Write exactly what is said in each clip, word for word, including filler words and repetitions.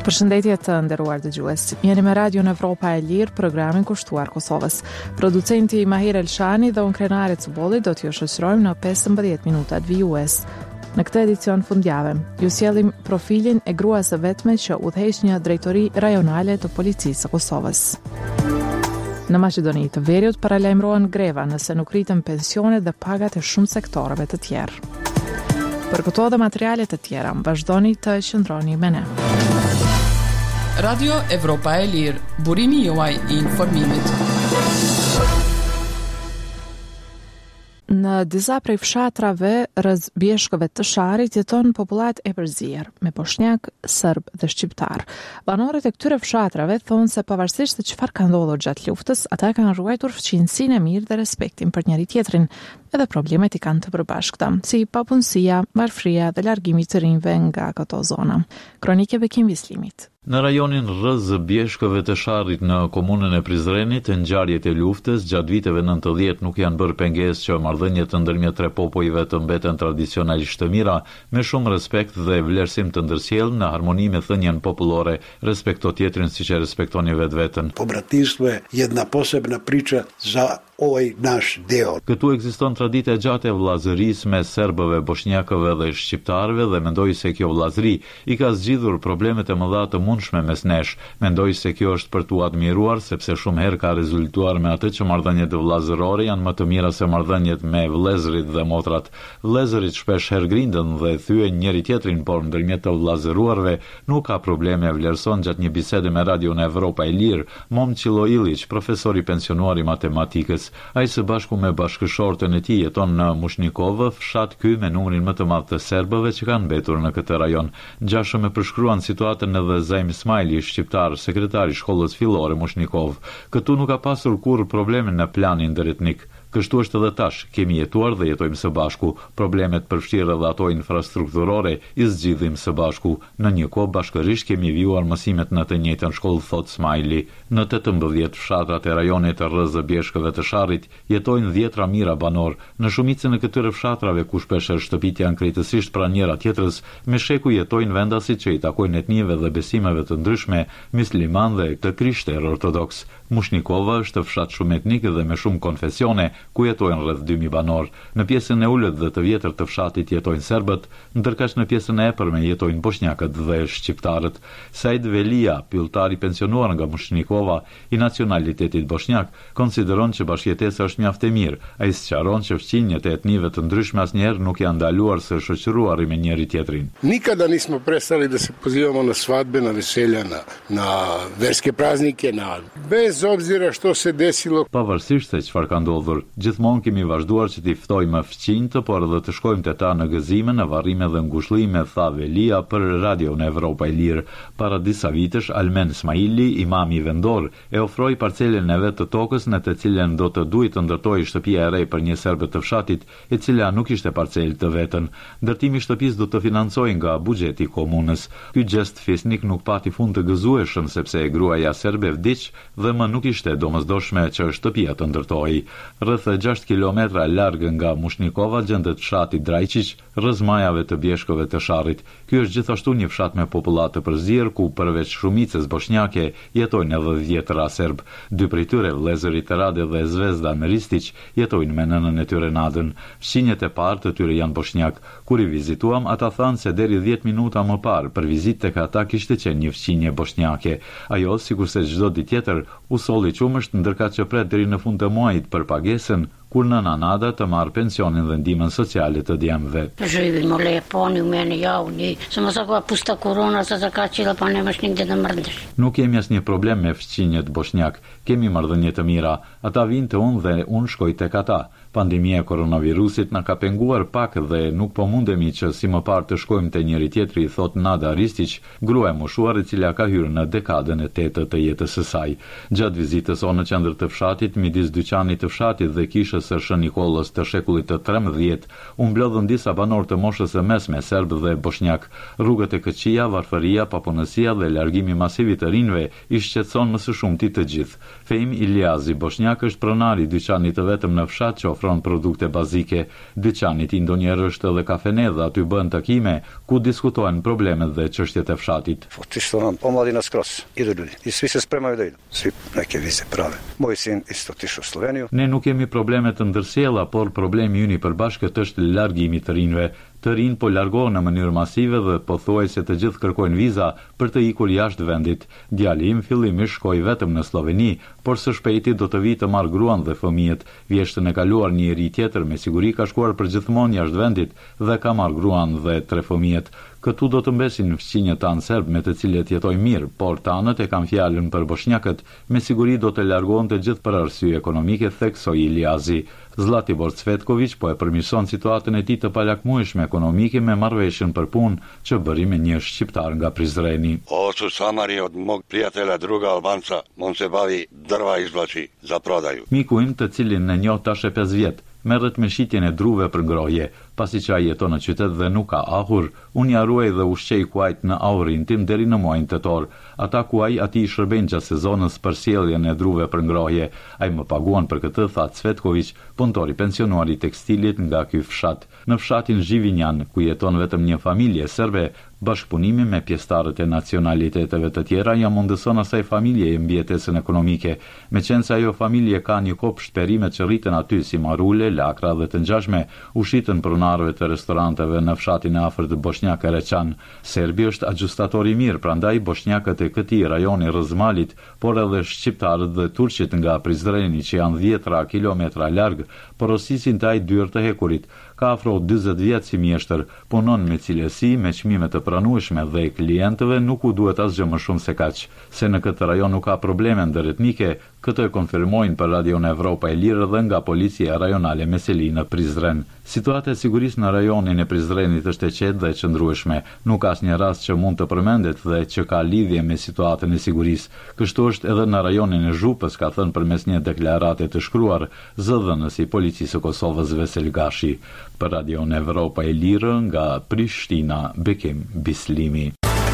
Përshëndetje të nderuar dëgjues. Jeni me Radio në Evropa e Lirë, programin kushtuar Kosovës. Producenti Mahir Elshani dhe unë Krenare Cubolli do t'ju shoqërojmë në pesëmbëdhjetë minutat vijues. Në këtë edicion fundjavë, ju sjellim profilin e gruas së vetme që udhëheq një drejtori rajonale të policisë së Kosovës. Në Maqedoni të Veriut paralajmërohen greva nëse nuk rritën pensionet dhe pagat e shumë sektoreve të tjerë. Për këto dhe materialet të tjera, vazhdoni të qëndroni me ne. Radio Evropa e Lirë, burimi juaj i informimit. Në disa prej fshatrave rreth bjeshkëve të Sharit jeton popullat e përzier, me bosnjak, serb dhe shqiptar. Banorët e këtyre fshatrave thonë se pavarësisht se çfarë ka ndodhur gjatë luftës, ata kanë ruajtur fëmijësinë e mirë dhe respektin për njëri tjetrin, edhe problemet i kanë të përbashkëta, si papunësia, varfëria dhe largimi i të rinjve nga këto zona. Kronike Bekim Vislimit. Në rajonin rrëz bjeshkëve të Sharrit në komunën e Prizrenit, ngjarjet e luftës gjatë viteve nëntëdhjetë nuk janë bërë pengesë që marrëdhëniet ndërmjet tre popujve të mbeten tradicionalisht të mira, me shumë respekt dhe vlerësim të ndërsjellë në harmoni me thënien popullore, respekto tjetrin siç e respektoni vetveten. Pobratistwo je jedna posebna priča za ovaj naš deo. Këtu ekziston traditë e gjatë e vllazërisë mes serbëve, bosnjakëve dhe shqiptarëve dhe mendoj se kjo vllazëri i ka zgjidhur problemet e mëdha të mundshme mes nesh. Mendoj se kjo është për tu admiruar sepse shumë herë ka rezultuar me atë që marrëdhëniet vllazërore janë më të mira se marrëdhëniet me vëllezërit dhe motrat. Vëllezërit shpesh herë grindën dhe thyen njëri tjetrin, por ndërmjet të vllazëruarve nuk ka probleme, vlerëson gjatë një bisede me Radio në Evropa e Lirë Momçilo Ilić, profesor i pensionuar i matematikës. Ai së bashku me bashkëshortën e tij jeton në Mushnikovë, fshat ky me numrin më të madh të serbëve që kanë mbetur në këtë rajon. Gjashëm e përshkruan situatën edhe Zaim Ismaili, shqiptar, sekretari i shkollës fillore Mushnikov. Këtu nuk ka pasur kurrë probleme në planin ndëretnik. Kështu është edhe tash, kemi jetuar dhe jetojmë së bashku. Problemet përfshirë dhe ato infrastrukturore i zgjidhim së bashku. Në një kohë bashkërisht kemi vijuar mësimet në të njëjtën shkollë, thot Smajli. Në tetëmbëdhjetë fshatrat e rajonit të rrëz bjeshkëve të Sharrit jetojnë dhjetra mijëra banor. Në shumicën e këtyre fshatrave ku shpesh shtëpit janë krejtësisht pranë njëra tjetrës, me sheku jetojnë vendasit që i takojnë etnive dhe besimeve të ndryshme, musliman dhe të krishterë ortodoks. Mushnikova është fshat shumë etnik dhe me shumë konfesione, ku jetojnë rreth dy mijë banor. Në pjesën e ulët dhe të vjetër të fshatit jetojnë serbët, ndërkaq në pjesën e epërme jetojnë bosnjakët dhe shqiptarët. Said Velia, pylltar i pensionuar nga Mushnikova, i nacionalitetit bosnjak, konsideron që bashkëjetesa është mjaft e mirë. Ai sqaron që fqinjet e etnive të ndryshme asnjëherë nuk janë ndaluar së shoqëruari me njëri tjetrin. Nikada nismo prestali da se pozivamo na svadbe, na veselja, na, na verske praznike, na bez obzira što se desilo. Pavarësisht se çfarë ka ndodhur, gjithmonë kemi vazhduar që t'i ftojmë fqinjtë, por edhe të shkojmë te ta në gëzime, në varrime dhe ngushëllime, tha Velia për Radio në Evropa e Lirë. Para disa vitesh, Almen Ismaili, imami vendor, e ofroi parcelën e vet të tokës në të cilën do të duhej të ndërtojë shtëpia e re për një serb të fshatit, e cila nuk ishte parcelë të vetën. Ndërtimi i shtëpisë do të financojë nga buxheti i komunës. Ky gest fesnik nuk pati fund të gëzueshëm sepse gruaja serbe vdiq dhe më nuk ishte domosdoshme që shtëpia të ndërtohej. Rreth gjashtë kilometra larg nga Mushnikova gjendet fshati Drajčić, rrëz majave të bjeshkëve të Sharrit. Ky është gjithashtu një fshat me popullat të përzier ku përveç shumicës bosnjake jetojnë edhe dhjetëra serb. Dy prej tyre, vëllezërit Rade dhe Zvezda Meristić, jetojnë me nënën e tyre Nadën. Fqinjet e parë të tyre janë bosnjak. Kur i vizituam, ata thanë se deri dhjetë minuta më parë për vizitë tek ata kishte qenë një fqinje bosnjake. Ajo, sikurse çdo ditë tjetër, u solli qumësht ndërkaq që pret deri në fund të muajit për pagesën, kur nëna Nada të marrë pensionin dhe ndihmën sociale të djemve. Živimo lepo, oni u mene, ja u njih. Samo sakva pusta korona sa zakačila, pa nemaš nigde da mrdeš. Nuk kemi asnjë problem me fqinjet bosnjak. Kemi marrëdhënie të mira. Ata vinë te unë dhe unë shkoj tek ata. Pandemia e koronavirusit na ka penguar pak dhe nuk po mundemi që si më parë të shkojmë te njëri tjetri, thot Nada Ristić, grua e moshuar e cila ka hyrë në dekadën e tetë të jetës së saj. Gjatë vizitës së në qendër të fshatit, midis dyqanit të fshatit dhe kishës moshës së Shën Nikollës të shekullit të trembëdhjetë, u mblodhën disa banorë të moshës së mesme serb dhe bosnjak. Rrugët e këqija, varfëria, papunësia dhe largimi masiv i të rinjve i shqetëson më së shumti të gjithë. Fehmi Iliazi, bosnjak, është pronari i dyqanit të vetëm në fshat që ofron produkte bazike. Dyqanit i ndonjëherë është edhe kafene dhe aty bëhen takime ku diskutohen problemet dhe çështjet e fshatit. Omladina skroz idu ljudi i svi se spremaju da idu. Svi neke vize prave. Moj sin isto otišao u Sloveniju. Ne nuk kemi probleme të ndërsjella, por problemi ynë i përbashkët është largimi të rinjve. Të rinj po largohen në mënyrë masive dhe pothuajse të gjithë kërkojnë viza për të ikur jashtë vendit. Djali im fillimisht shkoi vetëm në Sloveni, por së shpejti do të vijë të marrë gruan dhe fëmijët. Vjeshtën e kaluar një njerëz tjetër me siguri ka shkuar përgjithmonë jashtë vendit dhe ka marrë gruan dhe tre fëmijët. Këtu do të mbesin fëmijët tanë serb me të cilët jetoj mirë, por tanët e kanë fjalën për bosnjakët, me siguri do të largohen të gjithë për arsye ekonomike, theksoi Iliazi. Zlatibor Cvetković po e përmirëson situatën e tij të palakmueshme ekonomike me marrëveshjen për punë që bëri me një shqiptar nga Prizreni. Ovo su samari od mog prijatelja druga Albanca, on se bavi drva izvlači za prodaju. Miku im, të cilin e njoh tash e pesë vjet, merret me shitjen e druve për ngrohje, pasi që ai jeton në qytet dhe nuk ka ahur. Unë ja ruaj dhe ushqej kuajt në aurin tim deri në muajin tetor. Ata kuaj ati i shërben gjatë sezonës për sjelljen e druve për ngrohje. Ai më paguan për këtë, tha Cvetković, punëtori pensionuar i tekstilit nga ky fshat. Në fshatin Zhivinjan, ku jeton vetëm një familje serbe, bashkëpunimi me pjesëtarët e nacionaliteteve të tjera ja mundëson asaj familje e mbijetesën ekonomike, meqense ajo familje ka një kopsht perime që rriten aty si marule, lakra dhe të ngjashme, ushitën pronarëve të restoranteve në fshatin e afërt bosnjak Ereçan. Serbi është ajustator i mirë, prandaj bosnjakët e këtij rajoni Rrëzmalit, por edhe shqiptarët dhe turqit nga Prizreni që janë dhjetra kilometra larg, porosisin të ai dyrë të hekurit. Ka afro dyzet vjet si mjeshtër, punon me cilësi, me çmime të pranueshme dhe klientëve nuk u duhet asgjë më shumë se kaq. Se në këtë rajon nuk ka probleme ndërretnike, këtë e konfirmojnë për Radion Evropa e Lirë dhe nga policia rajonale Meseli në Prizren. Situata e sigurisë në rajonin e Prizrenit është e qetë dhe e qëndrueshme. Nuk ka asnjë rast që mund të përmendet dhe që ka lidhje me situatën e sigurisë. Kështu është edhe në rajonin e Zhupës, ka thënë përmes një deklarate të shkruar zëdhënësi i policisë së Kosovës Vesel Gashi. Për Radion Evropa e Lirë nga Prishtina, Bekim Bislimi.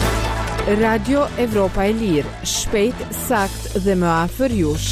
Radio Evropa e Lirë, shpejt, sakt dhe më afër jush.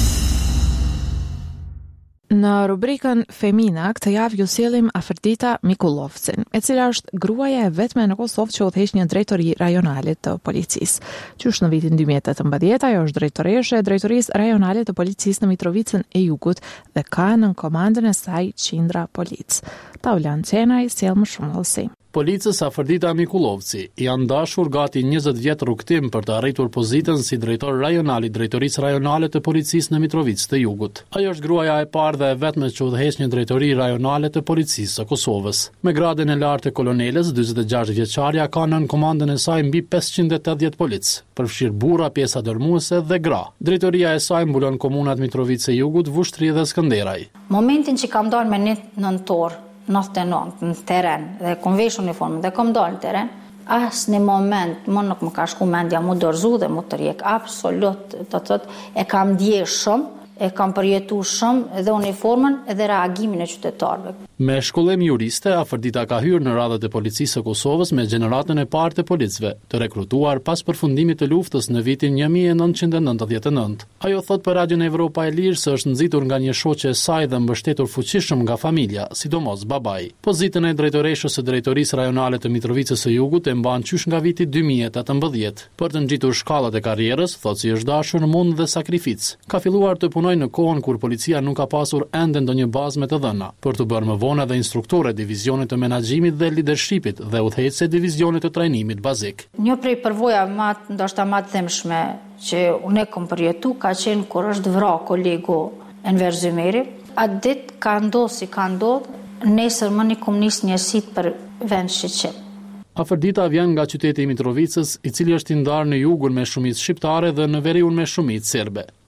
Në rubrikën Femina, këtë javë ju sjellim Afërdita Mikulovcin, e cila është gruaja e vetme në Kosovë që udhëheq një drejtori rajonale të policisë. Qysh në vitin dy mijë e tetëmbëdhjetë ajo është drejtoreshe e drejtorisë rajonale të policisë në Mitrovicën e Jugut dhe ka në komandën e saj qindra polic. Taulan Cenaj sjell më shumë vëllësi. Policës Afërdita Mikulovci janë dashur gati njëzet vjet rrugtim për të arritur pozitën si drejtor rajonal i drejtorisë rajonale të policisë në Mitrovicë të Jugut. Ajo është gruaja e parë dhe e vetme që udhëheq një drejtori rajonale të policisë së Kosovës. Me gradën e lartë e koloneles, dyzet e gjashtë vjeçarja ka nën komandën e saj mbi pesëqind e tetëdhjetë polic, përfshirë burra, pjesa dërmuese dhe gra. Drejtoria e saj mbulon komunat Mitrovicë e Jugut, Vushtri dhe Skënderaj. Momentin që kam dalë me një nëntor nëntëdhjetë e nëntë në teren dhe kom vesh uniformën dhe kom dalë në teren, as në moment më nuk më ka shku mendja mu dorzu dhe mu të rjek, absolut të tët, e kam dje shumë, e kam përjetu shumë edhe uniformën edhe reagimin e qytetarëve. Me shkollim juriste, Afërdita ka hyrë në radhët e policisë së Kosovës me gjeneratën e parë të policëve, të rekrutuar pas përfundimit të luftës në vitin një mijë e nëntëqind e nëntëdhjetë e nëntë. Ajo thot për Radion Evropa e Lirë se është nxitur nga një shoqe e saj dhe mbështetur fuqishëm nga familja, sidomos babai. Pozitën e drejtoreshës së drejtorisë rajonale të Mitrovicës së Jugut e mban qysh nga viti dy mijë e tetëmbëdhjetë. Për të ngjitur shkallat e karrierës, thot si është dashur mund dhe sakrificë. Ka filluar të punojë në kohën kur policia nuk ka pasur ende ndonjë bazë me të dhëna, për të bërë më vonë edhe instruktore divizionit të menaxhimit dhe leadershipit dhe udhëheqëse divizionit të trajnimit bazik. Një prej përvoja më ndoshta më të themshme që unë kam përjetu ka qenë kur është vrarë kolegu Enver Zymeri. Atë ditë ka ndodhur si ka ndodhur, nesër më një komunist njësit për vend Shqipëri. Afërdita vjen nga qyteti i Mitrovicës, i cili është i ndarë në jugun me shumicë shqiptare dhe në veriun me shumicë serbe.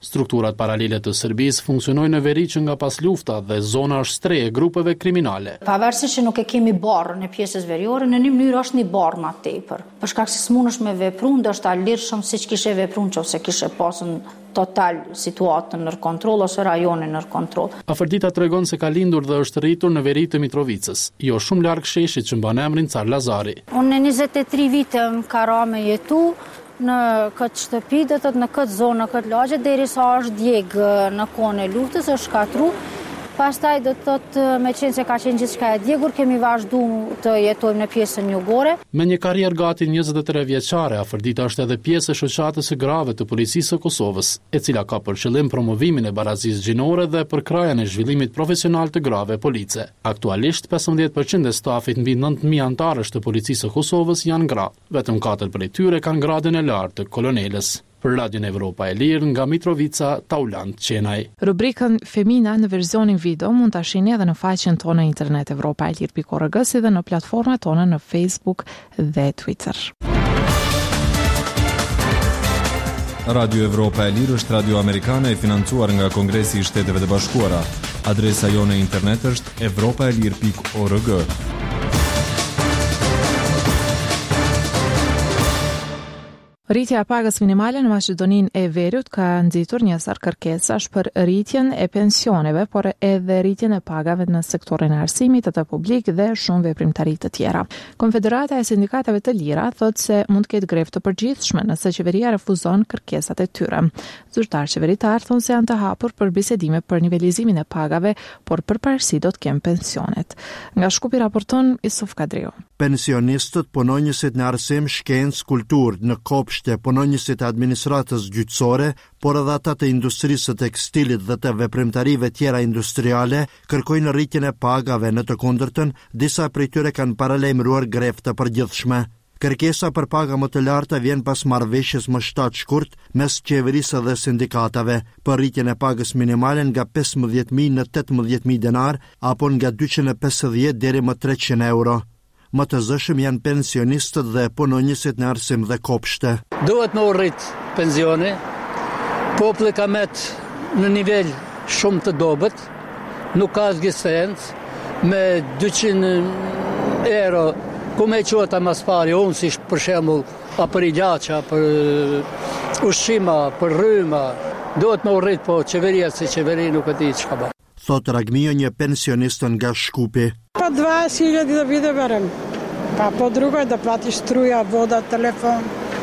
Strukturat paralele të Serbisë funksionojnë në veri që nga pas lufta dhe zona shtre e grupeve kriminale. Pavarësisht që nuk e kemi barrën e pjesës veriore, në një mënyrë është një barrë më tepër. Për shkak se smunesh me vepru, ndoshta lirshëm siç kishe vepruar nëse kishe pasur total situatën nër kontroll ose rajonin nër kontroll. Afërdita tregon se ka lindur dhe është rritur në veri të Mitrovicës, jo shumë larg sheshit që mban emrin Car Lazari. Unë në njëzet e tre vite më ka ra me jetu në këtë shtëpi, do të thotë në këtë zonë, në këtë lagje, derisa është djeg në kohën e luftës, është shkatru. Pastaj do të thotë me qenë se ka qenë gjithçka e djegur, kemi vazhdu të jetojmë në pjesën jugore. Me një karrierë gati njëzet e tre vjeçare, Afërdita është edhe pjesë e shoqatës së grave të policisë së Kosovës, e cila ka për qëllim promovimin e barazisë gjinore dhe përkrajen e zhvillimit profesional të grave police. Aktualisht pesëmbëdhjetë përqind e stafit mbi nëntë mijë anëtarësh të policisë së Kosovës janë gra, vetëm katër prej tyre kanë gradën e lartë të kolonelës. Për Radion Evropa e Lirë nga Mitrovica, Taulant Qenaj. Rubrikën Femina në versionin video mund ta shihni edhe në faqen tonë në internet europa e lirë pikë org si dhe në platformat tona në Facebook dhe Twitter. Radio Evropa e Lirë është radio amerikane e financuar nga Kongresi i Shteteve të Bashkuara. Adresa jonë e internet është europa e lirë pikë org. Rritja e pagës minimale në Maqedoninë e Veriut ka nxitur një sër kërkesash për rritjen e pensioneve, por edhe rritjen e pagave në sektorin e arsimit të publik dhe shumë veprimtari të tjera. Konfederata e Sindikatave të Lira thotë se mund të ketë grevë të përgjithshme nëse qeveria refuzon kërkesat e tyre. Zyrtar qeveritar thonë se janë të hapur për bisedime për nivelizimin e pagave, por përparësi do të kenë pensionet. Nga Shkupi raporton Isuf Kadriu. Pensionistët, punonjësit në arsim, shkencë, kulturë, në kopshte, punonjësit e administratës gjyqësore, por edhe ata të industrisë së tekstilit dhe të veprimtarive tjera industriale, kërkojnë rritjen e pagave. Në të kundërtën, disa prej tyre kanë paralajmëruar grevë të përgjithshme. Kërkesa për paga më të larta vjen pas marrëveshjes më shtatë shkurt mes qeverisë dhe sindikatave për rritjen e pagës minimale nga pesëmbëdhjetë mijë në tetëmbëdhjetë mijë denar apo nga dyqind e pesëdhjetë deri më treqind euro. Më të zëshëm janë pensionistët dhe punonjësit në arsim dhe kopshte. Duhet me u rrit pensioni, populli ka met në nivel shumë të dobët, nuk ka zgjestencë, me dyqind euro, ku me quata mas pari, unë si për shembull, a për i gjaqa, për ushqima, për rryma, duhet me u rrit, po qeveria se qeveri nuk e di çka bën. Thot Ragmio, një pensionistën nga Shkupi. Pa dvadeset hiljada da vide berem. Pa po drugo je da platiš struja, voda, telefon.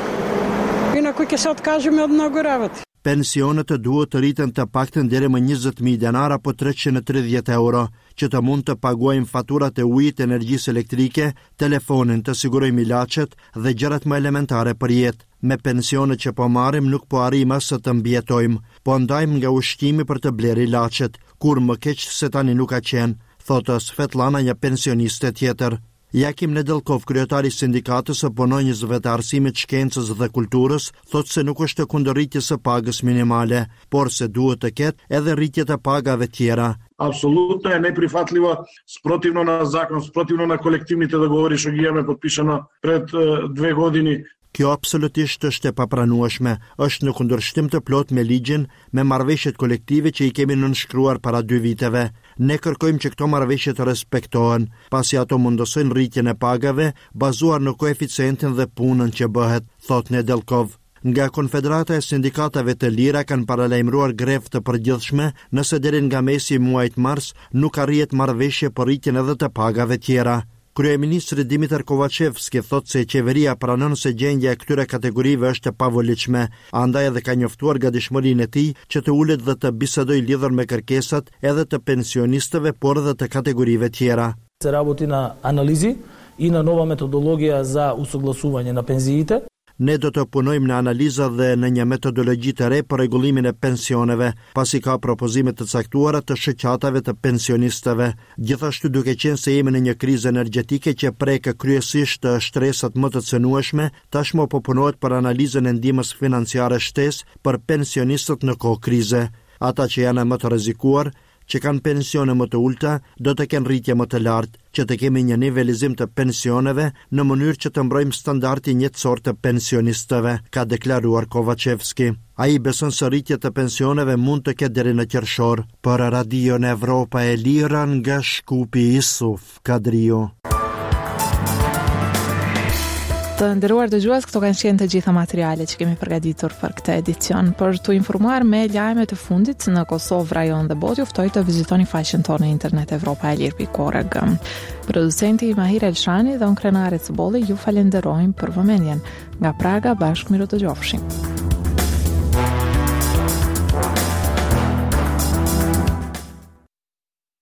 Inaku ќе se откажеме од многу работи. Pensionet duhet të rriten të paktën deri më njëzet mijë denar apo treqind e tridhjetë euro, që të mund të paguajmë faturat e ujit, energjisë elektrike, telefonin, të sigurojmë ilaçet dhe gjërat më elementare për jetë. Me pensionet që po marrim nuk po arrim as të mbjetojmë, po ndajmë nga ushqimi për të blerë ilaçet, kur më keq se tani nuk ka qenë, thotë Svetlana, një pensioniste tjetër. Jakim Nedelkov, kryetari i sindikatës së punonjësve të arsimit, shkencës dhe kulturës, thotë se nuk është kundër rritjes së pagës minimale, por se duhet të ketë edhe rritje të pagave tjera. Apsolutno je neprihvatljivo, sprotivno na zakon, sprotivno na kolektivните договори što ги имаме подпишано пред две години. Kjo absolutisht është e papranueshme, është në kundërshtim të plot me ligjin, me marrëveshjet kolektive që i kemi nënshkruar para dy viteve. Ne kërkojmë që këto marrëveshje të respektohen, pasi ato mundosojnë rritjen e pagave bazuar në koeficientin dhe punën që bëhet, thot Nedelkov. Nga Konfederata e Sindikatave të Lira kanë paralajmëruar grevë të përgjithshme nëse deri nga mesi i muajit mars nuk arrihet marrëveshje për rritjen edhe të pagave tjera. Kryeministri Dimitar Kovacevski thot se qeveria pranon se gjendja e këtyre kategorive është e pavolitshme, andaj edhe ka njoftuar gatishmërinë e tij që të ulet dhe të bisedojë lidhur me kërkesat edhe të pensionistëve, por edhe të kategorive tjera. Se работи на анализи и на нова методологија за усогласување на пензиите. Ne do të punojmë në analiza dhe në një metodologji të re për rregullimin e pensioneve, pasi ka propozime të caktuara të shoqatave të pensionistëve. Gjithashtu, duke qenë se jemi në një krizë energjetike që prek kryesisht të shtresat më të cënueshme, tashmë po punohet për analizën e ndihmës financiare shtesë për pensionistët në kohë krize. Ata që janë më të rrezikuar, që kanë pensione më të ulta do të kenë rritje më të lartë, që të kemi një nivelizim të pensioneve në mënyrë që të mbrojmë standardin jetësor të pensionistëve, ka deklaruar Kovacevski. Ai beson se rritja të pensioneve mund të ketë deri në qershor. Për Radio në Evropa e Lira nga Shkupi Isuf Kadrio. Të nderuar dëgjues, këto kanë qenë të gjitha materialet që kemi përgatitur për këtë edicion. Për t'u informuar me lajme të fundit në Kosovë, rajon dhe botë, juftoj të vizitoni faqen tonë në internet evropa e lir pikë org. Producenti Mahir Elshani dhe unë Krenare Cubolli ju falenderojmë për vëmendjen. Nga Praga, bashkë miru të gjofshim.